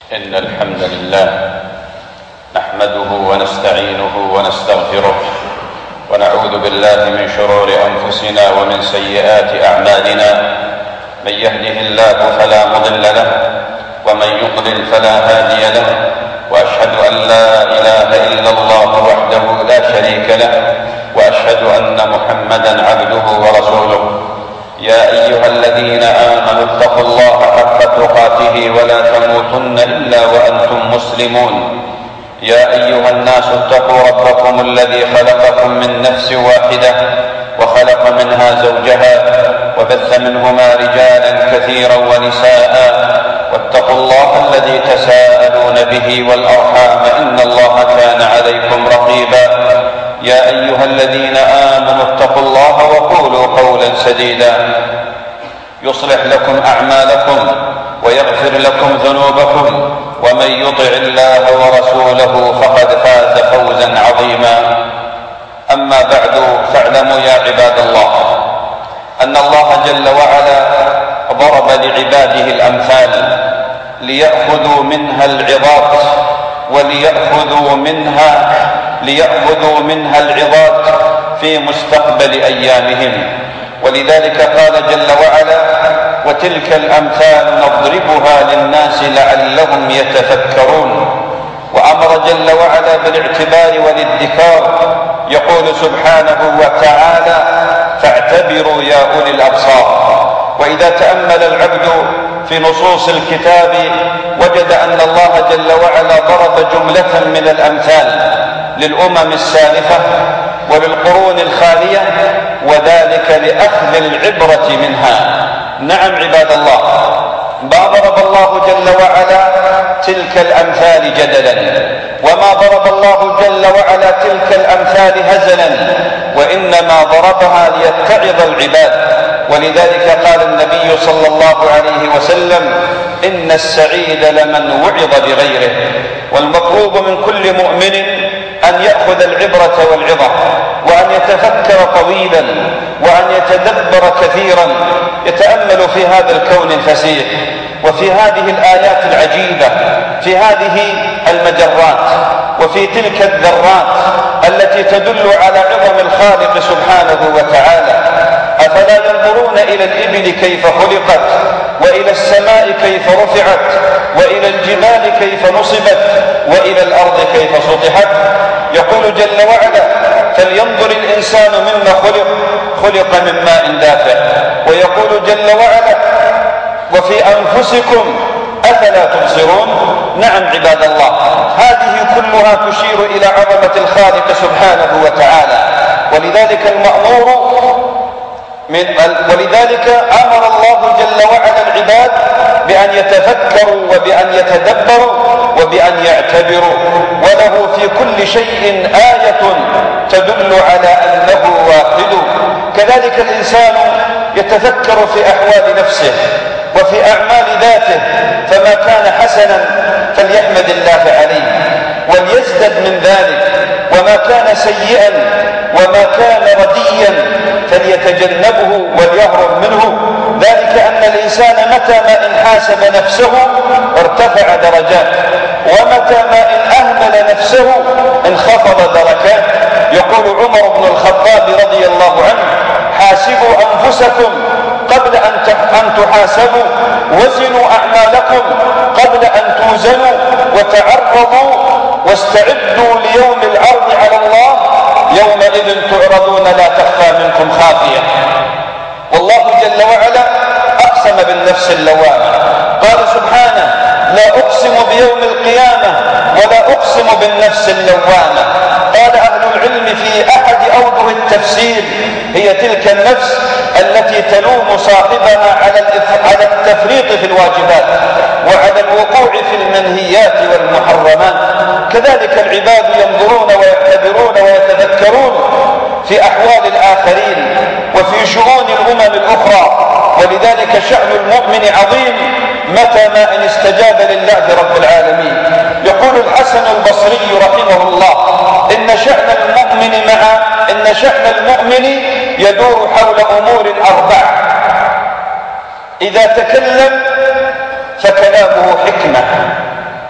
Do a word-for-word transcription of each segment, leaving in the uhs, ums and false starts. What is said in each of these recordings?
إن الحمد لله نحمده ونستعينه ونستغفره ونعوذ بالله من شرور أنفسنا ومن سيئات أعمالنا. من يهده الله فلا مضل له ومن يضلل فلا هادي له، وأشهد أن لا إله إلا الله وحده لا شريك له، وأشهد أن محمدا عبده ورسوله. يا أيها الذين آمنوا اتقوا الله حق تقاته ولا تموتن إلا وأنتم مسلمون. يا أيها الناس اتقوا ربكم الذي خلقكم من نفس واحدة وخلق منها زوجها وبث منهما رجالا كثيرا ونساء، واتقوا الله الذي تساءلون به والأرحام إن الله كان عليكم رقيبا. يا أيها الذين آمنوا اتقوا الله وقولوا قولا سديدا يصلح لكم أعمالكم ويغفر لكم ذنوبكم، ومن يطع الله ورسوله فقد فاز فوزا عظيما. أما بعد، فاعلموا يا عباد الله أن الله جل وعلا ضرب لعباده الأمثال ليأخذوا منها العظات وليأخذوا منها ليأخذوا منها العظات في مستقبل أيامهم. ولذلك قال جل وعلا: وتلك الأمثال نضربها للناس لعلهم يتفكرون. وأمر جل وعلا بالاعتبار والادكار، يقول سبحانه وتعالى: فاعتبروا يا أولي الأبصار. وإذا تأمل العبد في نصوص الكتاب وجد أن الله جل وعلا ضرب جملة من الأمثال للأمم السالفة وللقرون الخالية، وذلك لأخذ العبرة منها. نعم عباد الله، ما ضرب الله جل وعلا تلك الأمثال جدلا، وما ضرب الله جل وعلا تلك الأمثال هزلا، وإنما ضربها ليتعظ العباد. ولذلك قال النبي صلى الله عليه وسلم: إن السعيد لمن وعظ بغيره. والمطلوب من كل مؤمن أن يأخذ العبرة والعظة، وأن يتفكر طويلا، وأن يتدبر كثيرا، يتأمل في هذا الكون الفسيح، وفي هذه الآيات العجيبة، في هذه المجرات، وفي تلك الذرات التي تدل على عظم الخالق سبحانه وتعالى. أفلا ينظرون إلى الإبل كيف خلقت، وإلى السماء كيف رفعت، وإلى الجبال كيف نصبت، وإلى الأرض كيف سطحت. يقول جل وعلا: فلينظر الإنسان مما خلق، خلق من ماء دافع. ويقول جل وعلا: وفي أنفسكم أفلا تبصرون. نعم عباد الله، هذه كلها تشير إلى عظمة الخالق سبحانه وتعالى. ولذلك المأمور من ولذلك أمر الله جل وعلا العباد بأن يتفكروا وبأن يتدبروا وبأن يعتبروا، وله في كل شيء آية تدل على أنه واحد. كذلك الإنسان يتفكر في أحوال نفسه وفي أعمال ذاته، فما كان حسنا فليحمد الله عليه وليزدد من ذلك، وما كان سيئا وما كان رديا فليتجنبه وليهرب منه. ذلك أن الإنسان متى ما إن حاسب نفسه ارتفع درجات، ومتى ما إن أهمل نفسه انخفض دركات. يقول عمر بن الخطاب رضي الله عنه: حاسبوا أنفسكم قبل أن تحاسبوا، وزنوا أعمالكم قبل أن توزنوا، وتعرضوا واستعدوا ليوم العرض على الله، يومئذ تعرضون لا تخفى منكم خافية. والله جل وعلا أقسم بالنفس اللوامة، قال سبحانه: لا أقسم بيوم القيامة ولا أقسم بالنفس اللوامة. قال أهل العلم في أحد أوجه التفسير: هي تلك النفس التي تلوم صاحبها على التفريط في الواجبات وعلى الوقوع في المنهيات والمحرمات. كذلك العباد ينظرون ويعتبرون ويتذكرون في أحوال الآخرين وفي شؤون الأمم الأخرى. ولذلك شأن المؤمن عظيم متى ما إن استجاب لله رب العالمين. يقول الحسن البصري رحمه الله: إن شأن المؤمن مع إن شأن المؤمن يدور حول أمور أربع: إذا تكلم فكلامه حكمة،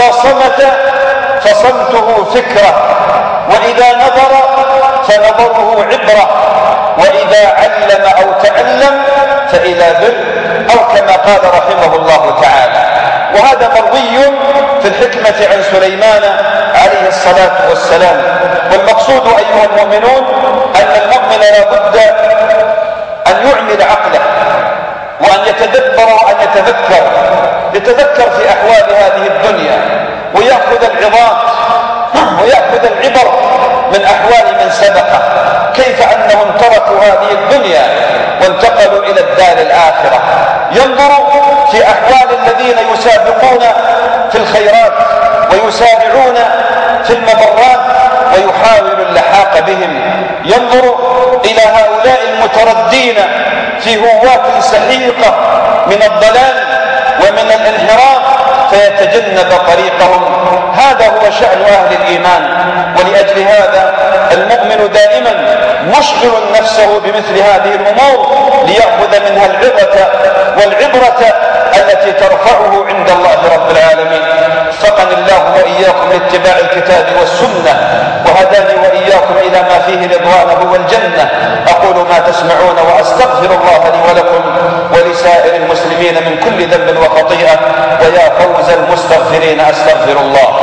إذا صمت فصمته فكرة، وإذا نظر فنظره عبرة، وإذا علم أو تعلم فإلى بر، أو كما قال رحمه الله تعالى. وهذا مروي في الحكمة عن سليمان عليه الصلاة والسلام. والمقصود أيها المؤمنون أن المؤمن لا بد أن يعمل عقله، وأن يتدبر وأن يتذكر يتذكر في أحوال هذه الدنيا، ويأخذ العظات ويأخذ العبر من أحوال من سبقه، كيف أنهم تركوا هذه الدنيا وانتقلوا إلى الدار الآخرة. ينظر في أحوال الذين يسابقون في الخيرات ويسارعون في المبرات ويحاول اللحاق بهم، ينظر إلى هؤلاء المتردين في هوات سحيقة من الضلال ومن الانحراف فيتجنب طريقهم. هذا هو شأن أهل الإيمان. ولأجل هذا المؤمن دائما مشغل نفسه بمثل هذه الأمور ليأخذ منها العظة والعبرة التي ترفعه عند الله رب العالمين. وفقني الله وإياكم لاتباع الكتاب والسنة، وهداني وإياكم إلى ما فيه رضوانه والجنة. أقول ما تسمعون وأستغفر الله لي ولكم ولسائر المسلمين من كل ذنب وخطيئة، ويا فوز المستغفرين أستغفر الله.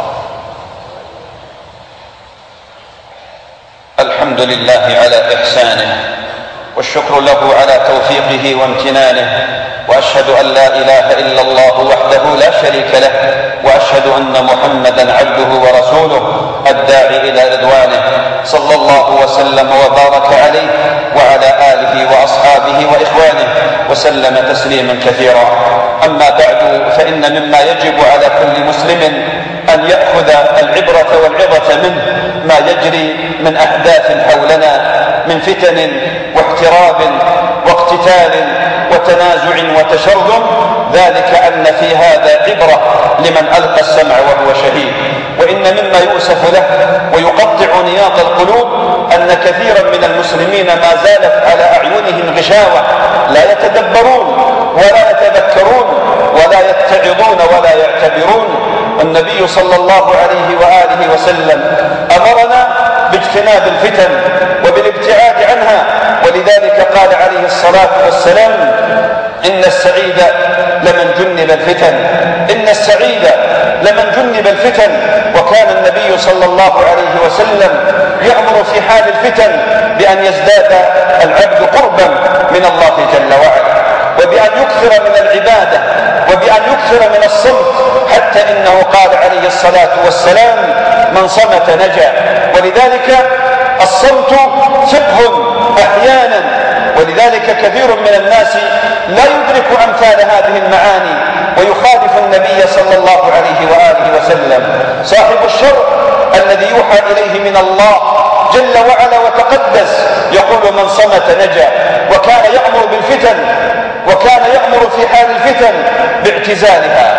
الحمد لله على إحسانه، والشكر له على توفيقه وامتنانه، وأشهد أن لا إله إلا الله وحده لا شريك له، وأشهد أن محمدا عبده ورسوله الداعي إلى رضوانه، صلى الله وسلم وبارك عليه وعلى آله وأصحابه وإخوانه وسلم تسليما كثيرا. أما بعد، فإن مما يجب على كل مسلم أن يأخذ العبرة والعظة منه ما يجري من أحداث حولنا من فتن واحتراب واقتتال وتنازع وتشرذم، ذلك أن في هذا عبرة لمن ألقى السمع وهو شهيد. وإن مما يؤسف له ويقطع نياط القلوب أن كثيرا من المسلمين ما زالت على أعينهم غشاوة، لا يتدبرون ولا يتذكرون ولا يتعظون ولا يعتبرون. النبي صلى الله عليه وآله وسلم أمرنا باجتناب الفتن وبالابتعاد عنها، ولذلك قال عليه الصلاة والسلام: إن السعيد لمن جنب الفتن إن السعيد لمن جنب الفتن. وكان النبي صلى الله عليه وسلم يأمر في حال الفتن بأن يزداد العبد قربا من الله جل وعلا، وبأن يكثر من العبادة، وبأن يكثر من الصمت، حتى إنه قال عليه الصلاة والسلام: من صمت نجا. ولذلك الصمت فقه أحيانا، ولذلك كثير من الناس لا يدرك أمثال هذه المعاني ويخالف النبي صلى الله عليه وآله وسلم. صاحب الشر الذي يوحى إليه من الله جل وعلا وتقدس يقول: من صمت نجا. وكان يأمر بالفتن، وكان يأمر في حال الفتن باعتزالها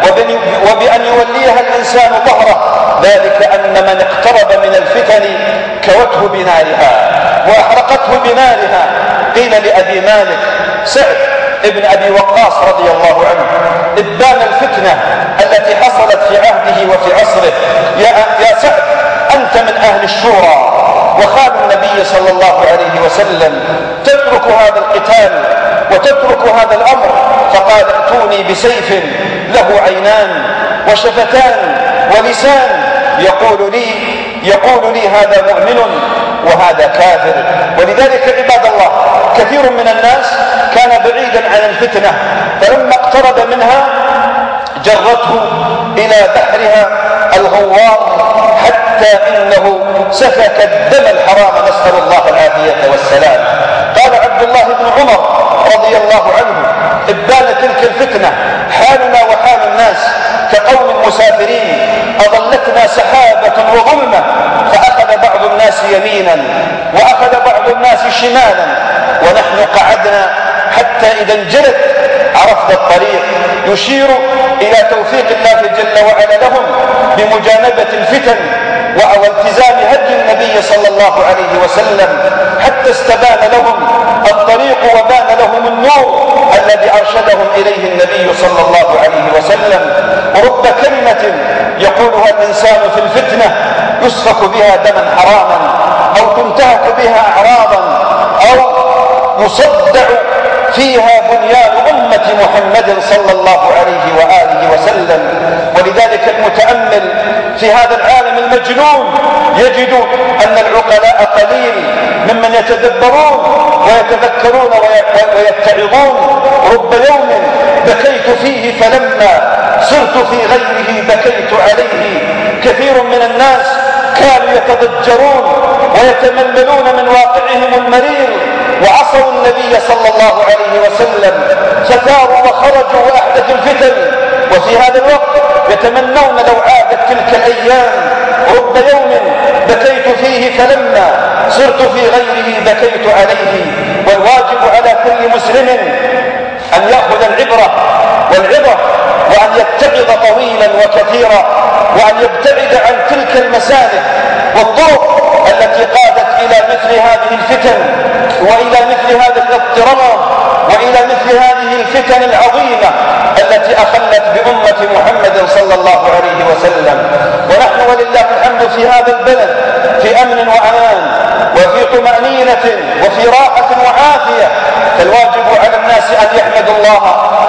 وبأن يوليها الإنسان ظهره، ذلك أن من اقترب من الفتن كوته بنارها وأحرقته بنارها. قيل لأبي مالك سعد ابن أبي وقاص رضي الله عنه: إبان الفتنة التي حصلت في عهده وفي عصره، يا, يا سعد أنت من أهل الشورى وخال النبي صلى الله عليه وسلم، تترك هذا القتال وتترك هذا الأمر. فقال: ائتوني بسيف له عينان وشفتان ولسان يقول لي يقول لي هذا مؤمن وهذا كافر. ولذلك عباد الله، كثير من الناس كان بعيدا عن الفتنة، فلما اقترب منها جرته إلى بحرها الغوار، حتى إنه سفك الدم الحرام، نسأل الله العافية والسلام. قال عبد الله بن عمر رضي الله عنه: إبان تلك الفتنة حالنا وحال الناس كقوم مسافرين، أضلتنا سحابة وظلمة، فأخذ بعض الناس يمينا وأخذ بعض الناس شمالا، ونحن قعدنا حتى إذا انجلت عرفنا الطريق، يشير إلى توفيق الله جل وعلا لهم بمجانبة الفتن والتزام هدي النبي صلى الله عليه وسلم، حتى استبان لهم الطريق وبان لهم النور الذي أرشدهم إليه النبي صلى الله عليه وسلم. ورب كلمة كلمة يقولها الإنسان في الفتنة يسفك بها دما حراما، أو تنتهك بها أعراضا، أو يصدع فيها بنيان أمة محمد صلى الله عليه وآله وسلم. ولذلك المتأمل في هذا العالم المجنون يجد أن العقلاء قليل ممن يتدبرون ويتذكرون ويتعظون. رب يوم بكيت فيه فلما صرت في غيره بكيت عليه. كثير من الناس كانوا يتضجرون ويتمللون من واقعهم المرير وعصوا النبي صلى الله عليه وسلم فثاروا وخرجوا وأحدثوا الفتن، وفي هذا الوقت يتمنون لو عادت تلك الأيام. رب يوم بكيت فيه فلما صرت في غيره بكيت عليه. والواجب على كل مسلم أن يأخذ العبرة والعظة، وأن يتعظ طويلا وكثيرا، وأن يبتعد عن تلك المسالك والطرق التي قادت إلى مثل هذه الفتن وإلى مثل هذا الاضطراب وإلى مثل هذه الفتن العظيمة التي أخلت بأمة محمد صلى الله عليه وسلم. ونحن ولله الحمد في هذا البلد في أمن وأمان وفي طمأنينة وفي راحة وعافية. فالواجب على الناس أن يحمدوا الله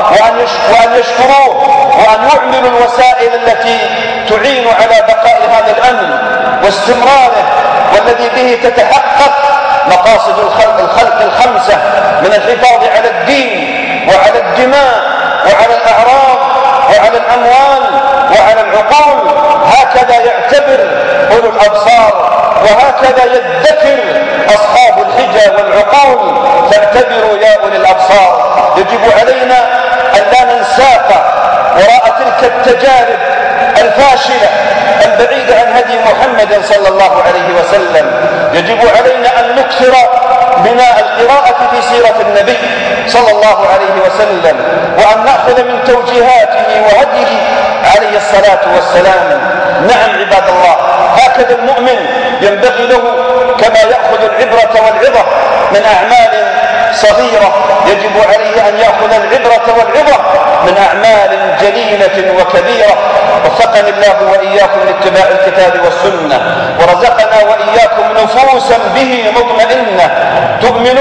وأن يشكروه وأن يعملوا الوسائل التي تعين على بقاء هذا الأمن واستمراره، والذي به تتحقق مقاصد الخلق, الخلق الخمسة من الحفاظ على الدين وعلى الدماء وعلى الأعراض وعلى الأموال وعلى العقول. هكذا يعتبر أولو الأبصار وهكذا يدكر أصحاب الحجى والعقول. فاعتبروا يا أولي الأبصار. يجب علينا أن لا ننساق وراء تلك التجارب الفاشلة البعيدة عن هدي محمد صلى الله عليه وسلم. يجب علينا أن نكثر من القراءة في سيرة النبي صلى الله عليه وسلم، وأن نأخذ من توجيهاته وهديه عليه الصلاة والسلام. نعم عباد الله، هكذا المؤمن ينبغي له كما يأخذ العبرة والعظة من أعمال صغيرة، يجب عليه أن يأخذ العبرة والعظة من أعمال جليلة وكبيرة. وفقني الله وإياكم لاتباع الكتاب والسنة، ورزقنا وإياكم نفوسا به مطمئنة تؤمن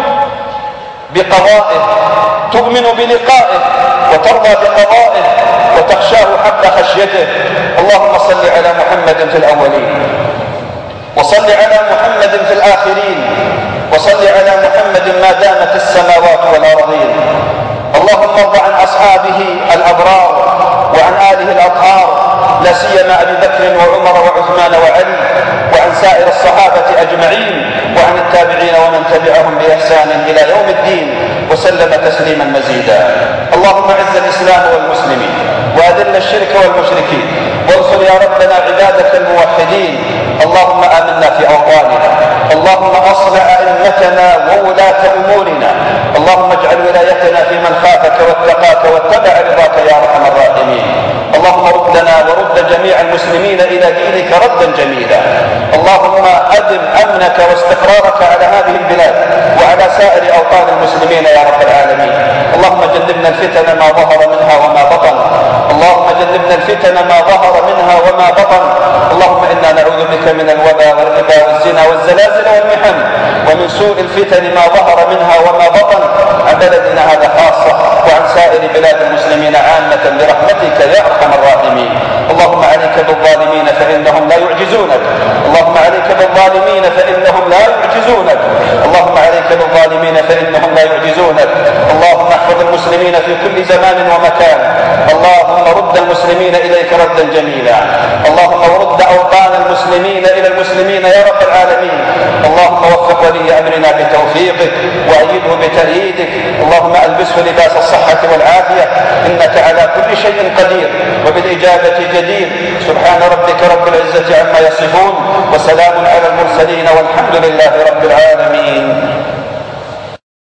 بقضائه، تؤمن بلقائه، وترضى بقضائه، وتخشاه حق خشيته. اللهم صل على محمد في الأولين، وصل على محمد في الآخرين، وصل على محمد ما دامت السماوات والأرضين. اللهم ارض عن أصحابه الأبرار وعن آله الأطهار، لا سيما أبي بكر وعمر وعثمان وعلي، وعن سائر الصحابة أجمعين، وعن التابعين ومن تبعهم بإحسان إلى يوم الدين، وسلم تسليما مزيدا. اللهم اعز الإسلام والمسلمين، وأذل الشرك والمشركين، وانصر يا ربنا عبادك الموحدين. اللهم آمنا في أوطاننا، اللهم أصلح أئمتنا وولاة أمورنا، اللهم اجعل ولايتنا في من خافك واتقاك واتبع رضاك يا أرحم الراحمين. اللهم ردنا ورد جميع المسلمين إلى دينك ردا جميلا. اللهم أدم أمنك واستقرارك على هذه البلاد وعلى سائر أوطان المسلمين يا رب العالمين. اللهم جنبنا الفتن ما ظهر منها وما بطن، اللهم جنبنا الفتن ما ظهر منها وما بطن. اللهم إنا نعوذ بك من الوبا والربا والزنا والزلازل والمحن، ومن سوء الفتن ما ظهر منها وما بطن، عن بلدنا هذا خاصة وعن سائر بلاد المسلمين عامة برحمتك يا أرحم الراحمين. اللهم عليك بالظالمين فإنهم لا يعجزونك، اللهم عليك بالظالمين فإنهم لا يعجزونك، اللهم عليك بالظالمين فإنهم لا يعجزونك. اللهم احفظ المسلمين في كل زمان ومكان، اللهم رد المسلمين إليك ردا جميلا، اللهم رد أوطان المسلمين إلى المسلمين يا رب العالمين. اللهم وفق ولي أمرنا بتوفيقك وأيده بتأييدك، اللهم ألبسه لباس الصحة والعافية، إنك على كل شيء قدير وبالإجابة جدير. سبحان ربك رب العزة عما يصفون، وسلام على المرسلين، والحمد لله رب العالمين.